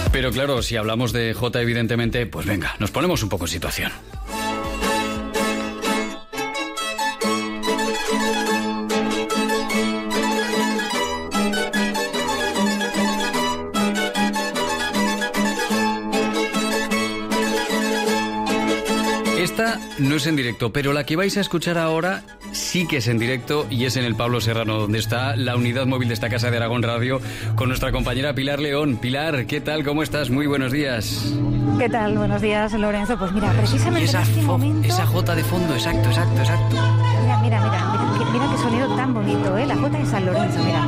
Pero claro, si hablamos de Jota, evidentemente, pues venga, nos ponemos un poco en situación. Esta no es en directo, pero la que vais a escuchar ahora sí que es en directo y es en el Pablo Serrano, donde está la unidad móvil de esta casa de Aragón Radio con nuestra compañera Pilar León. Pilar, ¿qué tal? ¿Cómo estás? Muy buenos días. ¿Qué tal? Buenos días, Lorenzo. Pues mira, precisamente en este momento... Esa jota de fondo, exacto. Mira qué sonido tan bonito, ¿eh? La jota de San Lorenzo, mira.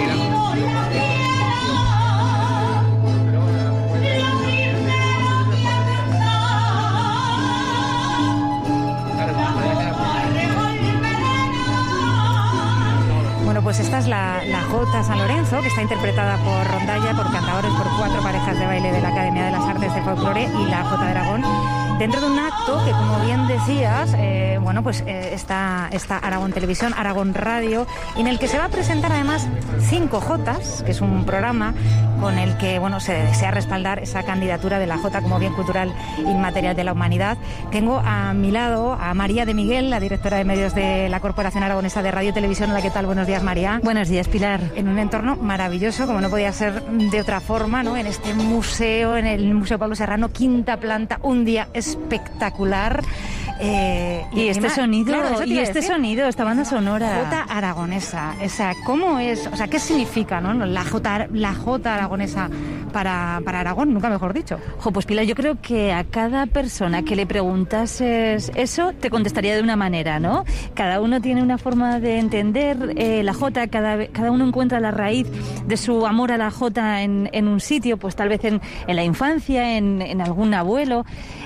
Bueno, pues esta es la Jota San Lorenzo, que está interpretada por Rondalla, por cantadores, por 4 parejas de baile de la Academia de las Artes de Folclore y la Jota de Aragón, dentro de un acto que, como bien decías, está Aragón Televisión, Aragón Radio, en el que se va a presentar además 5 Jotas, que es un programa con el que se desea respaldar esa candidatura de la Jota como bien cultural inmaterial de la humanidad. Tengo a mi lado a María de Miguel, la directora de medios de la Corporación Aragonesa de Radio y Televisión. Hola, ¿qué tal? Buenos días, María. Buenos días, Pilar. En un entorno maravilloso, como no podía ser de otra forma, ¿no? En este museo, en el Museo Pablo Serrano, 5ª planta, un día espectacular. Y este sonido, esta banda sonora. Jota aragonesa, ¿cómo es? O sea, ¿qué significa, no? La Jota aragonesa para Aragón, nunca mejor dicho. Pues Pilar, yo creo que a cada persona que le preguntases eso, te contestaría de una manera, ¿no? Cada uno tiene una forma de entender la Jota, cada uno encuentra la raíz de su amor a la Jota en un sitio, pues tal vez en la infancia, en algún abuelo.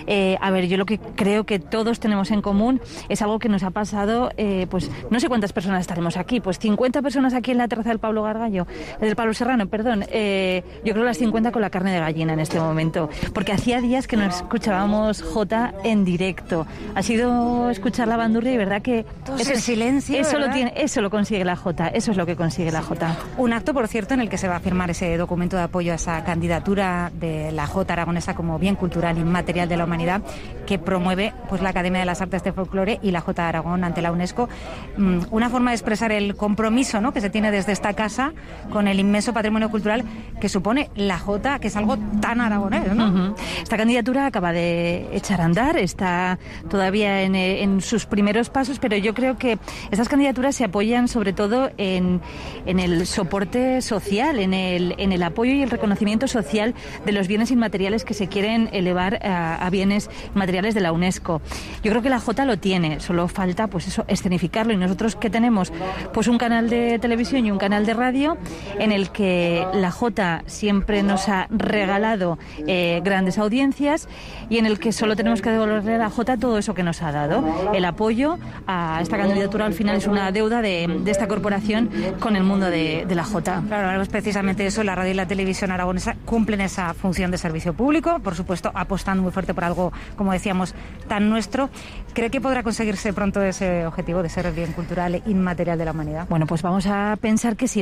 Yo lo que creo que todos tenemos en común es algo que nos ha pasado, pues no sé cuántas personas estaremos aquí, pues 50 personas aquí en la terraza del Pablo Serrano, perdón. Yo creo las 50 con la carne de gallina en este momento, porque hacía días que no escuchábamos Jota en directo. Ha sido escuchar la bandurria y verdad que ese silencio, eso lo consigue la Jota, eso es lo que consigue la Jota. Un acto, por cierto, en el que se va a firmar ese documento de apoyo a esa candidatura de la Jota aragonesa como bien cultural inmaterial de la humanidad, que promueve pues la Academia de las Artes de Folclore y la Jota de Aragón ante la UNESCO. Una forma de expresar el compromiso, ¿no?, que se tiene desde esta casa con el inmenso patrimonio cultural que supone la Jota, que es algo tan aragonés, ¿no? Uh-huh. Esta candidatura acaba de echar a andar, está todavía en sus primeros pasos, pero yo creo que estas candidaturas se apoyan sobre todo en el soporte social, en el apoyo y el reconocimiento social de los bienes inmateriales que se quieren elevar a bienes inmateriales de la UNESCO. Yo creo que la Jota lo tiene, solo falta pues eso, escenificarlo, y nosotros que tenemos pues un canal de televisión y un canal de radio en el que la Jota siempre nos ha regalado grandes audiencias y en el que solo tenemos que devolverle a la Jota todo eso que nos ha dado. El apoyo a esta candidatura al final es una deuda de esta corporación con el mundo de la Jota. Claro, es precisamente eso, la radio y la televisión aragonesa cumplen esa función de servicio público, por supuesto apostando muy fuerte por algo, como decíamos, tan nuestro. ¿Cree que podrá conseguirse pronto ese objetivo de ser el bien cultural inmaterial de la humanidad? Bueno, pues vamos a pensar que sí.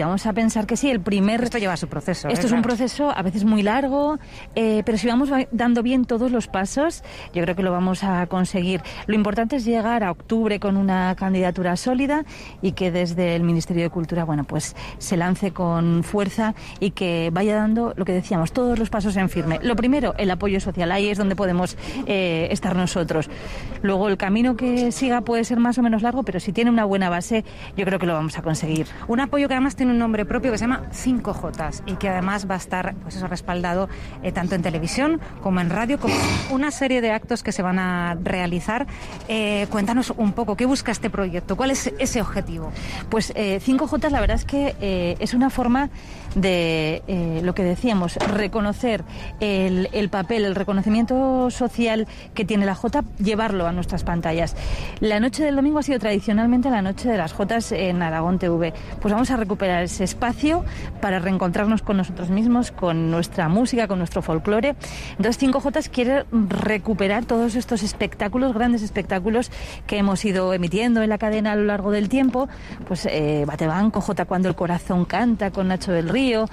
Esto lleva su proceso. Esto es un proceso a veces muy largo, pero si vamos dando bien todos los pasos, yo creo que lo vamos a conseguir. Lo importante es llegar a octubre con una candidatura sólida y que desde el Ministerio de Cultura, pues se lance con fuerza y que vaya dando, lo que decíamos, todos los pasos en firme. Lo primero, el apoyo social. Ahí es donde podemos estar nosotros. Luego, el camino que siga puede ser más o menos largo, pero si tiene una buena base, yo creo que lo vamos a conseguir. Un apoyo que además tiene un nombre propio que se llama 5 Jotas y que además va a estar respaldado tanto en televisión como en radio, como una serie de actos que se van a realizar. Cuéntanos un poco, ¿qué busca este proyecto? ¿Cuál es ese objetivo? Pues 5 Jotas, la verdad es que es una forma de, lo que decíamos, reconocer el papel, el reconocimiento social social que tiene la jota, llevarlo a nuestras pantallas. La noche del domingo ha sido tradicionalmente la noche de las jotas en Aragón TV. Pues vamos a recuperar ese espacio para reencontrarnos con nosotros mismos, con nuestra música, con nuestro folclore. Entonces 5J quiere recuperar todos estos espectáculos, grandes espectáculos que hemos ido emitiendo en la cadena a lo largo del tiempo, pues Batebanco, Jota Cuando el Corazón Canta, con Nacho del Río,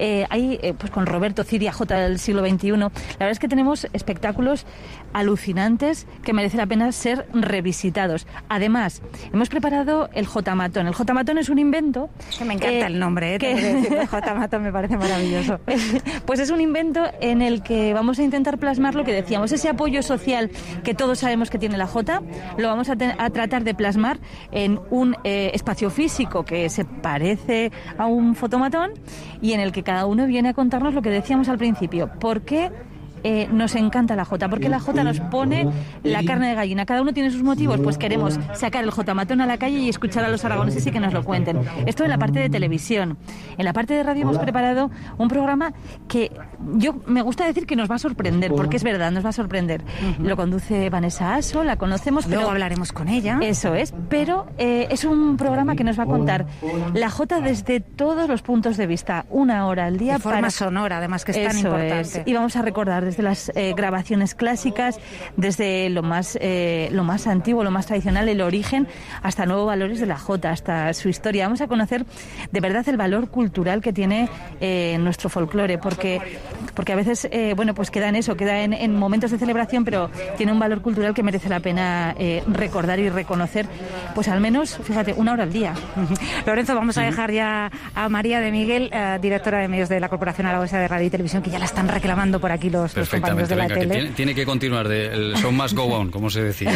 pues con Roberto Ciria, Jota del siglo XXI. La verdad es que tenemos espectáculos alucinantes que merece la pena ser revisitados. Además, hemos preparado el Jotamatón. El Jotamatón es un invento... Que me encanta el nombre, el Jotamatón me parece maravilloso. Pues es un invento en el que vamos a intentar plasmar lo que decíamos, ese apoyo social que todos sabemos que tiene la Jota, lo vamos a tratar de plasmar en un espacio físico que se parece a un fotomatón y en el que cada uno viene a contarnos lo que decíamos al principio. ¿Por qué nos encanta la jota? Porque la jota nos pone la carne de gallina. Cada uno tiene sus motivos, pues queremos sacar el jotamatón a la calle y escuchar a los aragoneses y que nos lo cuenten. Esto en la parte de televisión. En la parte de radio hemos preparado un programa que yo me gusta decir que nos va a sorprender, porque es verdad, nos va a sorprender. Lo conduce Vanessa Aso, la conocemos, pero luego hablaremos con ella. Eso es, pero es un programa que nos va a contar la jota desde todos los puntos de vista, 1 hora al día. De forma sonora, además, que es tan importante. Y vamos a recordar desde las grabaciones clásicas, desde lo más antiguo, lo más tradicional, el origen, hasta nuevos valores de la jota, hasta su historia. Vamos a conocer de verdad el valor cultural que tiene nuestro folclore, porque a veces, pues queda en eso, queda en momentos de celebración, pero tiene un valor cultural que merece la pena recordar y reconocer, pues al menos, fíjate, 1 hora al día. Lorenzo, vamos a dejar ya a María de Miguel, directora de medios de la Corporación Aragonesa de Radio y Televisión, que ya la están reclamando por aquí los compañeros de la tele. Tiene que continuar, el show must go on, como se decía.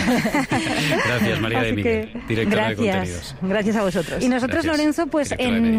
Gracias, María de Miguel, directora de contenidos. Gracias a vosotros. Y nosotros, gracias, Lorenzo, pues en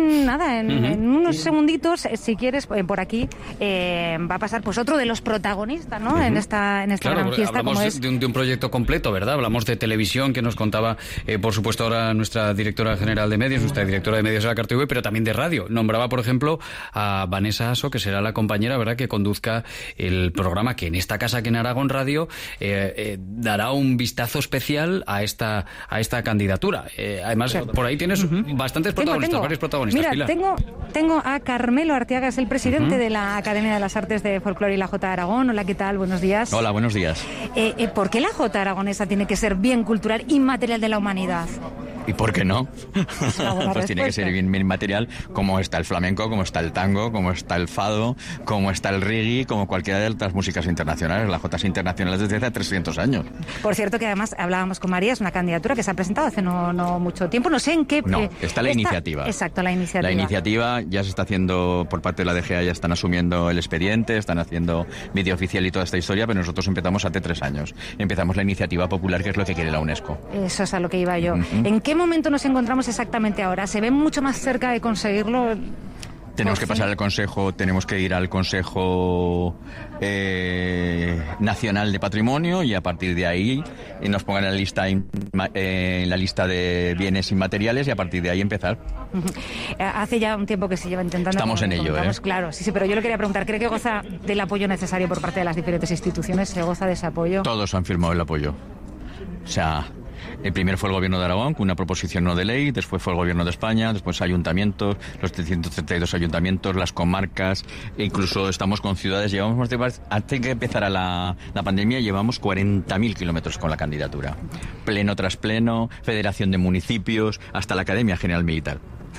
unos segunditos, si quieres, por aquí va a pasar pues otro de los protagonistas, ¿no? En esta gran fiesta. Hablamos de un proyecto completo, ¿verdad? Hablamos de televisión, que nos contaba, por supuesto, ahora nuestra directora general de medios, nuestra directora de medios de la CarTV, pero también de radio. Nombraba, por ejemplo, a Vanessa Aso, que será la compañera, ¿verdad?, que conduzca el programa que en esta casa, que en Aragón Radio, dará un vistazo especial a esta candidatura. Además, claro, por ahí tienes bastantes protagonistas, varios protagonistas. Mira, Pilar. tengo a Carmelo Arteaga, es el presidente de la Academia de las Artes de Folclore y la Jota de Aragón. Hola, ¿qué tal? Buenos días. Hola, buenos días. ¿Por qué la Jota aragonesa tiene que ser bien cultural y material de la humanidad? ¿Y por qué no? Pues tiene que ser bien material, como está el flamenco, como está el tango, como está el fado, como está el reggae, como cualquiera de otras músicas internacionales. La jota es internacional desde hace 300 años. Por cierto, que además hablábamos con María, es una candidatura que se ha presentado hace no mucho tiempo. No sé en qué... No, está la iniciativa. Exacto, la iniciativa. La iniciativa ya se está haciendo por parte de la DGA, ya están asumiendo el expediente, están haciendo vídeo oficial y toda esta historia, pero nosotros empezamos hace 3 años. Empezamos la iniciativa popular, que es lo que quiere la UNESCO. Eso es a lo que iba yo. ¿En qué momento nos encontramos exactamente ahora? ¿Se ve mucho más cerca de conseguirlo? Tenemos que pasar al Consejo, tenemos que ir al Consejo Nacional de Patrimonio, y a partir de ahí nos pongan en la lista de bienes inmateriales, y a partir de ahí empezar. Hace ya un tiempo que se lleva intentando... Estamos en ello, Claro, sí, pero yo le quería preguntar, ¿cree que goza del apoyo necesario por parte de las diferentes instituciones? ¿Se goza de ese apoyo? Todos han firmado el apoyo. O sea... El primero fue el Gobierno de Aragón, con una proposición no de ley, después fue el Gobierno de España, después ayuntamientos, los 332 ayuntamientos, las comarcas, e incluso estamos con ciudades. Llevamos, antes que empezara la pandemia, llevamos 40.000 kilómetros con la candidatura. Pleno tras pleno, Federación de Municipios, hasta la Academia General Militar.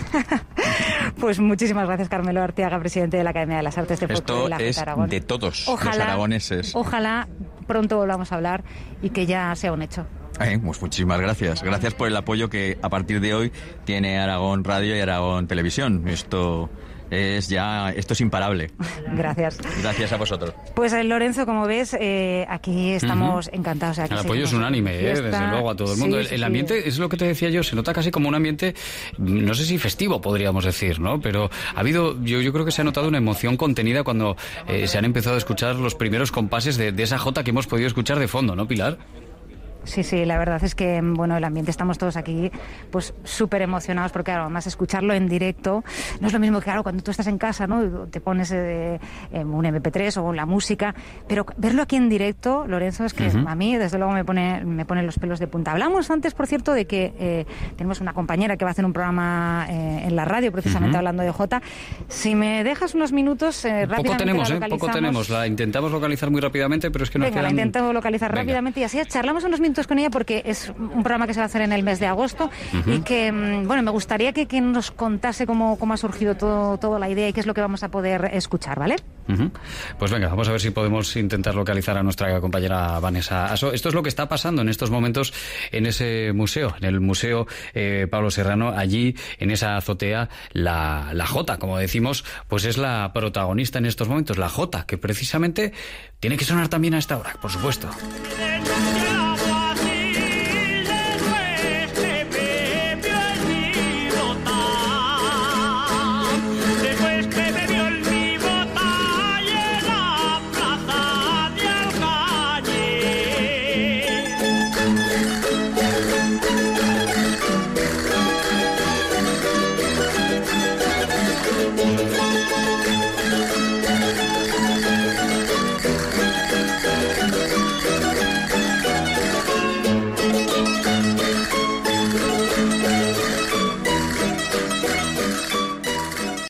Pues muchísimas gracias, Carmelo Arteaga, presidente de la Academia de las Artes de Folclore de la Jota de Aragón. Esto es de todos los aragoneses. Ojalá pronto volvamos a hablar y que ya sea un hecho. Pues muchísimas gracias. Gracias por el apoyo que a partir de hoy tiene Aragón Radio y Aragón Televisión. Esto es imparable. Gracias. Gracias a vosotros. Pues Lorenzo, como ves, aquí estamos encantados. El apoyo es unánime, desde luego, a todo el mundo. El ambiente, es lo que te decía yo, se nota casi como un ambiente, no sé si festivo podríamos decir, ¿no? Pero ha habido, yo creo que se ha notado una emoción contenida cuando se han empezado a escuchar los primeros compases de esa jota que hemos podido escuchar de fondo, ¿no, Pilar? Sí, sí, la verdad es que, bueno, el ambiente, estamos todos aquí pues súper emocionados porque, claro, además escucharlo en directo no es lo mismo que, claro, cuando tú estás en casa, ¿no? Te pones un MP3 o la música, pero verlo aquí en directo, Lorenzo, es que a mí, desde luego, me pone los pelos de punta. Hablamos antes, por cierto, de que tenemos una compañera que va a hacer un programa en la radio, precisamente hablando de Jota. Si me dejas unos minutos, rápidamente poco tenemos. La intentamos localizar muy rápidamente, pero es que nos quedan... la intento localizar rápidamente y así charlamos unos minutos con ella porque es un programa que se va a hacer en el mes de agosto y que, bueno, me gustaría que nos contase cómo ha surgido toda la idea y qué es lo que vamos a poder escuchar, ¿vale? Pues venga, vamos a ver si podemos intentar localizar a nuestra compañera Vanessa Aso. Esto es lo que está pasando en estos momentos en ese museo, en el Museo Pablo Serrano. Allí, en esa azotea, la Jota, como decimos, pues es la protagonista en estos momentos, la Jota, que precisamente tiene que sonar también a esta hora, por supuesto.